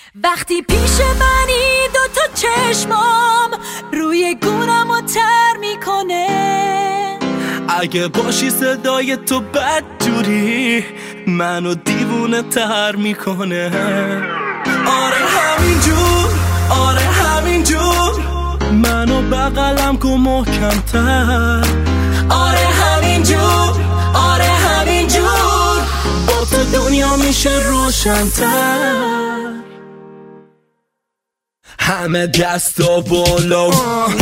وقتی پیش منی دوتا چشمام روی گونمو تر میکنه. اگه باشی صدای تو بدجوری منو دیوونه تر میکنه. آره همینجور، آره همینجور منو بغلم کن محکم‌تر. آره همینجور، آره همینجور با تو دنیا میشه روشن‌تر. همه دستا بالا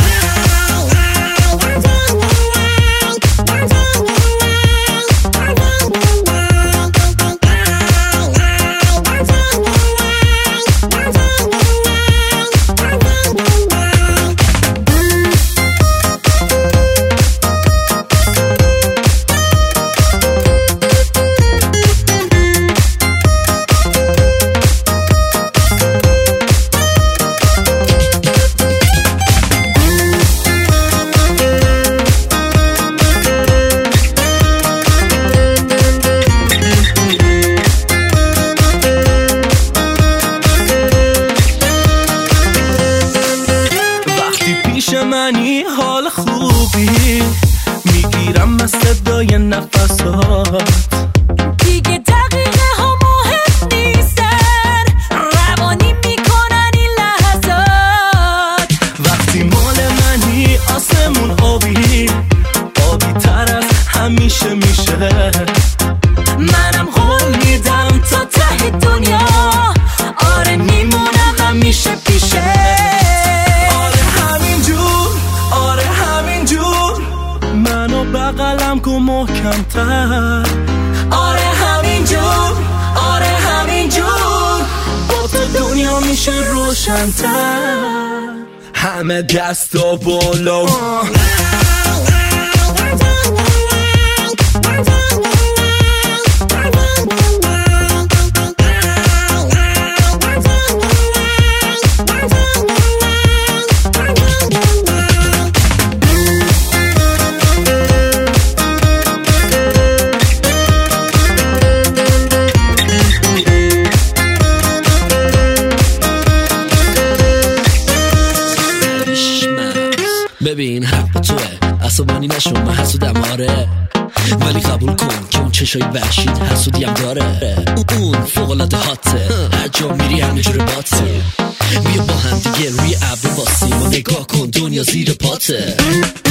منی حال خوبی میگیرم از صدای نفسات. دیگه دقیقه ها مهم نیستن، روانی میکنن این لحظات. وقتی مال منی آسمون آبی آبی تر از همیشه میشه. منم قول میدم تا ته دنیا آره میمونم همیشه پیشه. بغلم کن محکم‌تر. آره همینجور، آره همینجور با تو دنیا میشه روشن‌تر. همه دستا بالا ببین حق با توه، عصبانی نشو من حسودم آره، ولی قبول کن که اون چشای وحشید حسودیم داره. اون فوق‌العاده هاته، هر جا میری همینجوره باته. بیا با هم دیگه روی ابر باسیم و نگاه کن دنیا زیر پاته.